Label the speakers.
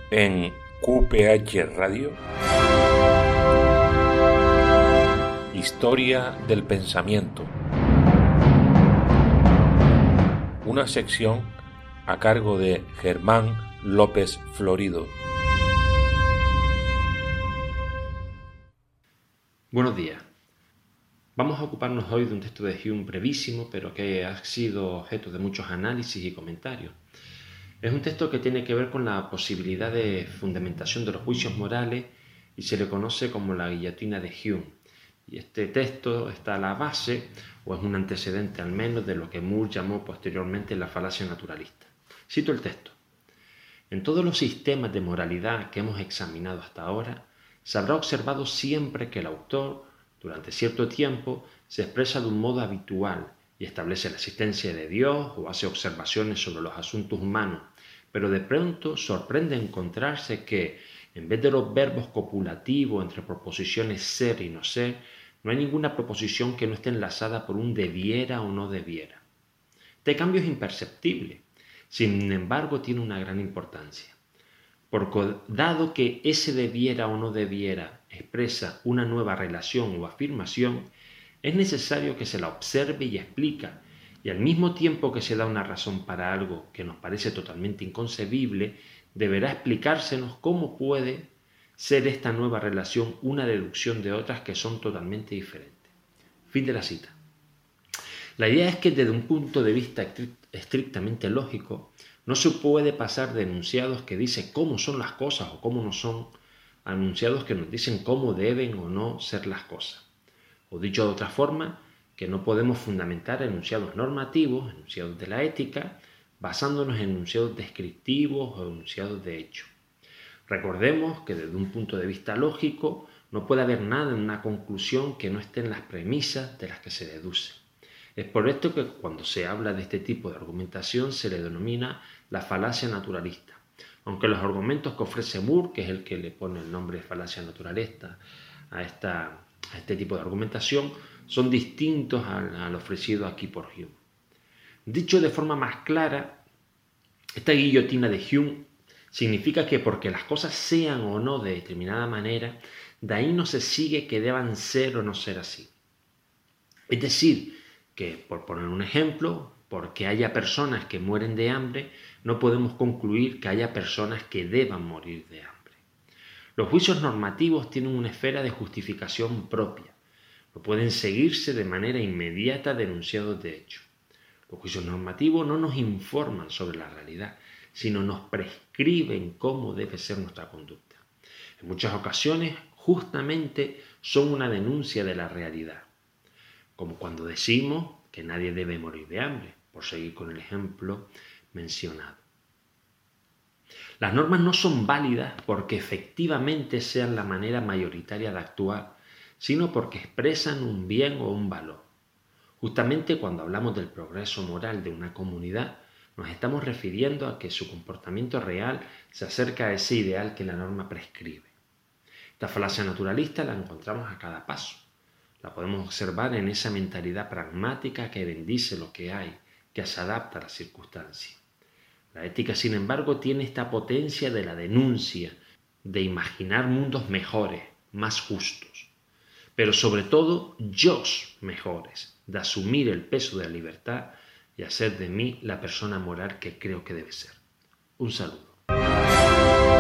Speaker 1: en QPH Radio, Historia del Pensamiento, una sección a cargo de Germán López Florido.
Speaker 2: Buenos días. Vamos a ocuparnos hoy de un texto de Hume brevísimo, pero que ha sido objeto de muchos análisis y comentarios. Es un texto que tiene que ver con la posibilidad de fundamentación de los juicios morales y se le conoce como la guillotina de Hume. Y este texto está a la base, o es un antecedente al menos, de lo que Moore llamó posteriormente la falacia naturalista. Cito el texto. En todos los sistemas de moralidad que hemos examinado hasta ahora, se habrá observado siempre que el autor, durante cierto tiempo, se expresa de un modo habitual y establece la existencia de Dios o hace observaciones sobre los asuntos humanos, pero de pronto sorprende encontrarse que, en vez de los verbos copulativos entre proposiciones ser y no ser, no hay ninguna proposición que no esté enlazada por un debiera o no debiera. Este cambio es imperceptible, sin embargo tiene una gran importancia. Porque dado que ese debiera o no debiera expresa una nueva relación o afirmación, es necesario que se la observe y explica, y al mismo tiempo que se da una razón para algo que nos parece totalmente inconcebible, deberá explicársenos cómo puede ser esta nueva relación una deducción de otras que son totalmente diferentes. Fin de la cita. La idea es que desde un punto de vista estrictamente lógico, no se puede pasar de enunciados que dicen cómo son las cosas o cómo no son, a enunciados que nos dicen cómo deben o no ser las cosas. O dicho de otra forma, que no podemos fundamentar enunciados normativos, enunciados de la ética, basándonos en enunciados descriptivos o enunciados de hecho. Recordemos que desde un punto de vista lógico no puede haber nada en una conclusión que no esté en las premisas de las que se deduce. Es por esto que cuando se habla de este tipo de argumentación se le denomina la falacia naturalista. Aunque los argumentos que ofrece Moore, que es el que le pone el nombre de falacia naturalista a este tipo de argumentación, son distintos al ofrecido aquí por Hume. Dicho de forma más clara, esta guillotina de Hume significa que porque las cosas sean o no de determinada manera, de ahí no se sigue que deban ser o no ser así. Es decir, que, por poner un ejemplo, porque haya personas que mueren de hambre, no podemos concluir que haya personas que deban morir de hambre. Los juicios normativos tienen una esfera de justificación propia. No pueden seguirse de manera inmediata de enunciados de hecho. Los juicios normativos no nos informan sobre la realidad, sino nos prescriben cómo debe ser nuestra conducta. En muchas ocasiones, justamente, son una denuncia de la realidad. Como cuando decimos que nadie debe morir de hambre, por seguir con el ejemplo mencionado. Las normas no son válidas porque efectivamente sean la manera mayoritaria de actuar, sino porque expresan un bien o un valor. Justamente cuando hablamos del progreso moral de una comunidad, nos estamos refiriendo a que su comportamiento real se acerca a ese ideal que la norma prescribe. Esta falacia naturalista la encontramos a cada paso. La podemos observar en esa mentalidad pragmática que bendice lo que hay, que se adapta a las circunstancias. La ética, sin embargo, tiene esta potencia de la denuncia, de imaginar mundos mejores, más justos, pero sobre todo yos mejores, de asumir el peso de la libertad y hacer de mí la persona moral que creo que debe ser. Un saludo.